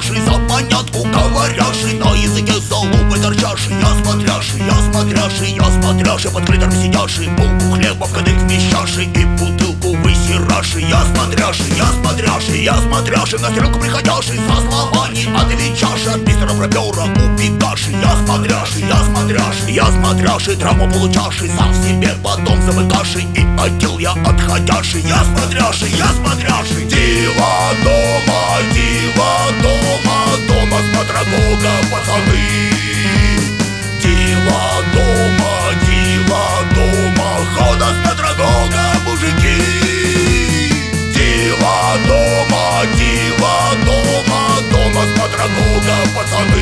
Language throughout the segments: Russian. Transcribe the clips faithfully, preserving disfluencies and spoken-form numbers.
смотряший, за понятку говоряший, на языке залупы торчаший. Я смотряший, я смотряший, я смотряший, под клитором сидяший, булку хлеба в кадык вмещаший и бутылку высираший. Я смотряший, я смотряший, я смотряший, на стрелку приходяший, со словами отвечаший, от мистера пропера убегаший. Я смотряший, я смотряший, я смотряший, травму получаший, сам себе потом замыкаший и отдел я отходяший. Я смотряший, я смотряший, дива дома, дива дома, дома смотрогога, пацаны. Дива дома, дива дома, хода смотрогога, мужики. Дива дома, дива дома, дома смотрогога, пацаны.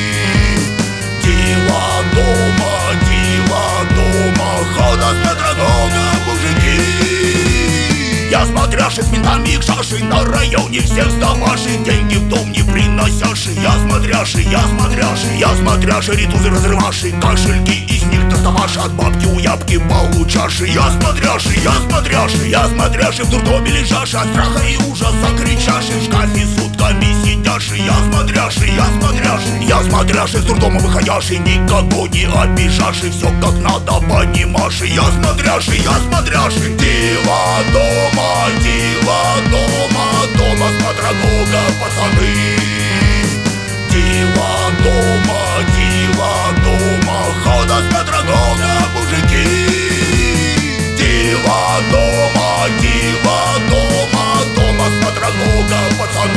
Дива дома, дива дома, хода смотрогога, мужики. Я смотряший, с ментами их шаши, на районе всех сдаваши, деньги в дом не приносяши. Я смотряший, я смотряший, я смотряший, ритузы разрываши, кошельки из них доставаши, от бабки у ябки получаши. Я смотряший, я смотряший, я смотряший, в дурдоме лежаши, от страха и ужаса кричаши, в шкафе сутками сидяши. Я смотряший, я смотряший, я смотряший, с дурдома выходяший, никого не обижаши, все как надо понимаши. Я смотряший, я смотряший, дива дома, дива дома, дома смотрогога, пацаны. Дива дома, дива дома, хода смотрогога, мужики. Дива дома, дива дома, дома смотрогога, пацаны.